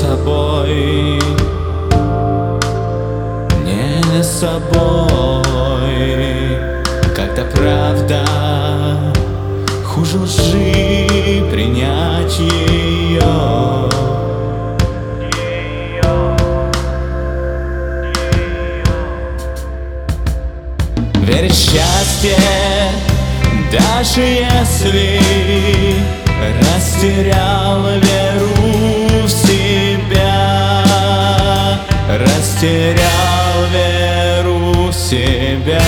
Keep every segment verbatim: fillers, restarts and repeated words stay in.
собой, не собой. Когда правда хуже лжи, принять ее. Верить в счастье, даже если растерял веру в себя, растерял веру в себя.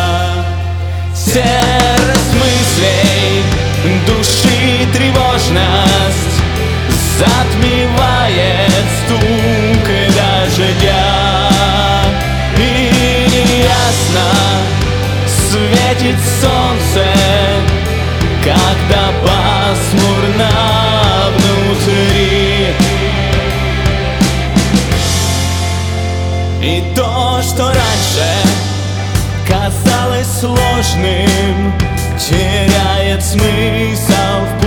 Серость мыслей, души тревожность затмевает стук дождя, и неясно светит солнце, когда пасмурно внутри. И то, что раньше казалось сложным, теряет смысл в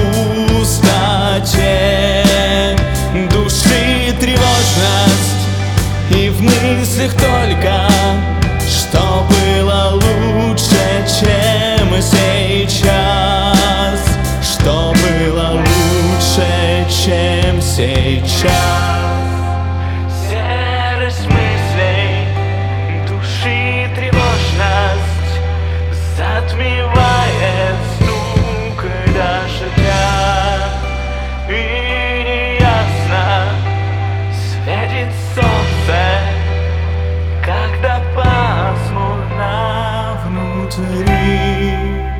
пустоте души тревожность, и в мыслях только что было лучше, чем сейчас, что было лучше, чем сейчас. Серость мыслей, души тревожность затмевает стук дождя, и неясно светит солнце, когда пасмурно внутри.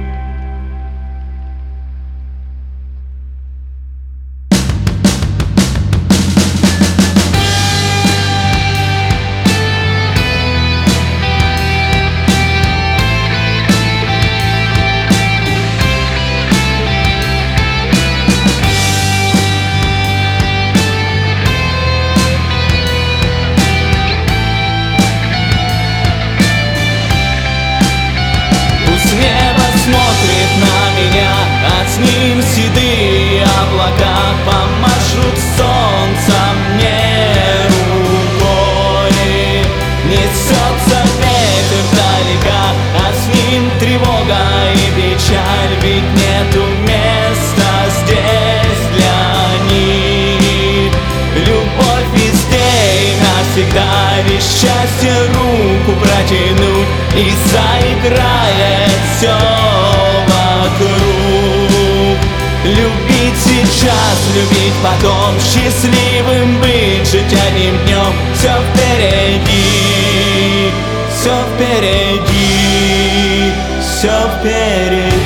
Смотрит на меня, а с ним седые облака помашут солнцем мне рукой. Несется ветер вдалека, а с ним тревога и печаль, ведь нету места здесь для них. Любовь везде и навсегда, ведь счастье руку протянуть, и заиграет все вокруг. Любить сейчас, любить потом, счастливым быть, жить одним днем. Все впереди, все впереди, все впереди.